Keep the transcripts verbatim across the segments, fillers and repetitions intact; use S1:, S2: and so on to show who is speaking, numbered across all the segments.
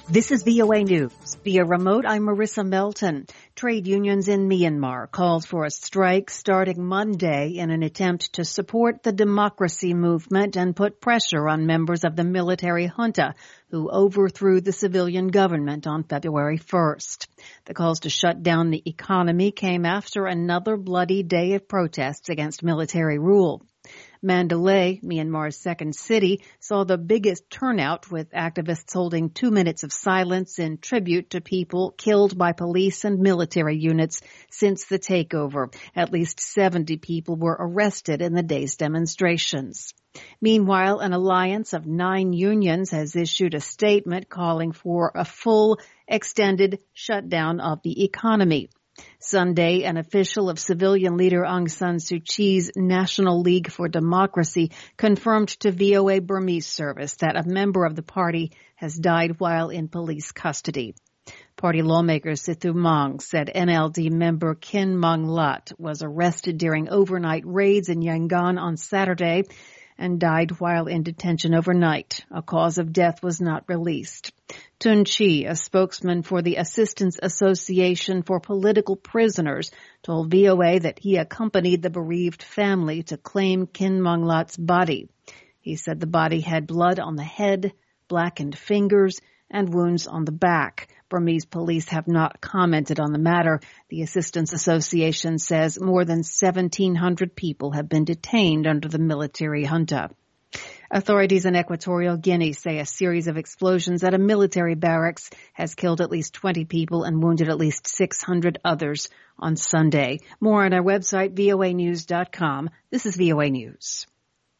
S1: This is V O A News. Via remote, I'm Marissa Melton. Trade unions in Myanmar called for a strike starting Monday in an attempt to support the democracy movement and put pressure on members of the military junta who overthrew the civilian government on February first. The calls to shut down the economy came after another bloody day of protests against military rule. Mandalay, Myanmar's second city, saw the biggest turnout, with activists holding two minutes of silence in tribute to people killed by police and military units since the takeover. At least seventy people were arrested in the day's demonstrations. Meanwhile, an alliance of nine unions has issued a statement calling for a full, extended shutdown of the economy. Sunday, an official of civilian leader Aung San Suu Kyi's National League for Democracy confirmed to V O A Burmese service that a member of the party has died while in police custody. Party lawmaker Sithu Maung said N L D member Kin Maung Lat was arrested during overnight raids in Yangon on Saturday and died while in detention overnight. A cause of death was not released. Tun Chi, a spokesman for the Assistance Association for Political Prisoners, told V O A that he accompanied the bereaved family to claim Kin Maung Lat's body. He said the body had blood on the head, blackened fingers, and wounds on the back. Burmese police have not commented on the matter. The Assistance Association says more than seventeen hundred people have been detained under the military junta. Authorities in Equatorial Guinea say a series of explosions at a military barracks has killed at least twenty people and wounded at least six hundred others on Sunday. More on our website, V O A news dot com. This is V O A News.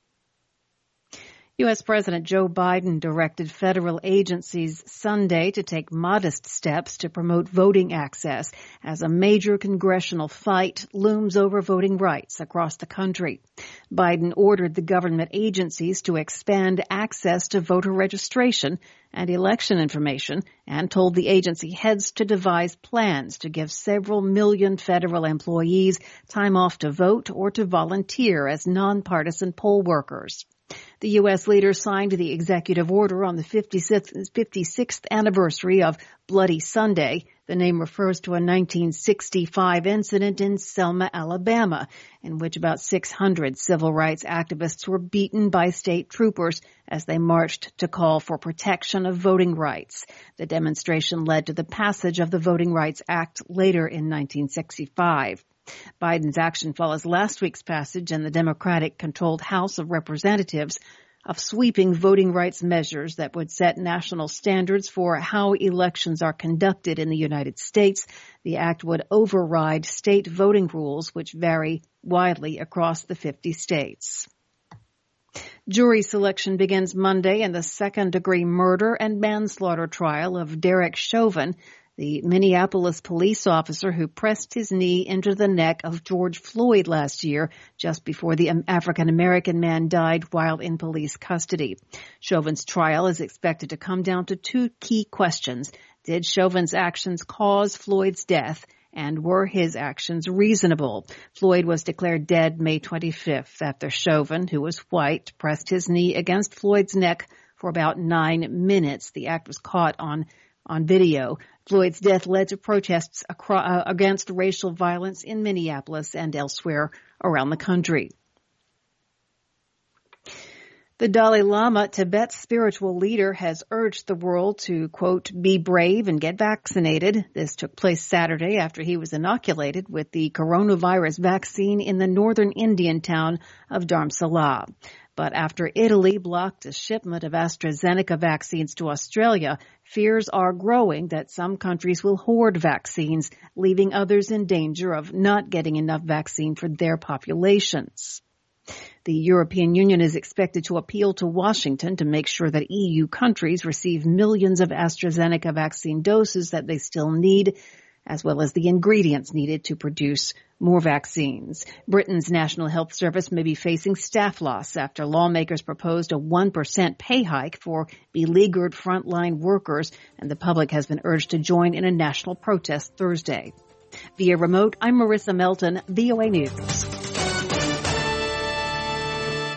S1: U S. President Joe Biden directed federal agencies Sunday to take modest steps to promote voting access as a major congressional fight looms over voting rights across the country. Biden ordered the government agencies to expand access to voter registration and election information and told the agency heads to devise plans to give several million federal employees time off to vote or to volunteer as nonpartisan poll workers. The U S leader signed the executive order on the fifty-sixth anniversary of Bloody Sunday. The name refers to a nineteen sixty-five incident in Selma, Alabama, in which about six hundred civil rights activists were beaten by state troopers as they marched to call for protection of voting rights. The demonstration led to the passage of the Voting Rights Act later in nineteen sixty-five. Biden's action follows last week's passage in the Democratic-controlled House of Representatives of sweeping voting rights measures that would set national standards for how elections are conducted in the United States. The act would override state voting rules, which vary widely across the fifty states. Jury selection begins Monday in the second-degree murder and manslaughter trial of Derek Chauvin, the Minneapolis police officer who pressed his knee into the neck of George Floyd last year, just before the African-American man died while in police custody. Chauvin's trial is expected to come down to two key questions. Did Chauvin's actions cause Floyd's death, and were his actions reasonable? Floyd was declared dead May twenty-fifth after Chauvin, who was white, pressed his knee against Floyd's neck for about nine minutes. The act was caught on on video. Floyd's death led to protests across, uh, against racial violence in Minneapolis and elsewhere around the country. The Dalai Lama, Tibet's spiritual leader, has urged the world to, quote, be brave and get vaccinated. This took place Saturday after he was inoculated with the coronavirus vaccine in the northern Indian town of Dharamsala. But after Italy blocked a shipment of AstraZeneca vaccines to Australia, fears are growing that some countries will hoard vaccines, leaving others in danger of not getting enough vaccine for their populations. The European Union is expected to appeal to Washington to make sure that E U countries receive millions of AstraZeneca vaccine doses that they still need, as well as the ingredients needed to produce more vaccines. Britain's National Health Service may be facing staff loss after lawmakers proposed a one percent pay hike for beleaguered frontline workers, and the public has been urged to join in a national protest Thursday. Via remote, I'm Marissa Melton, V O A News.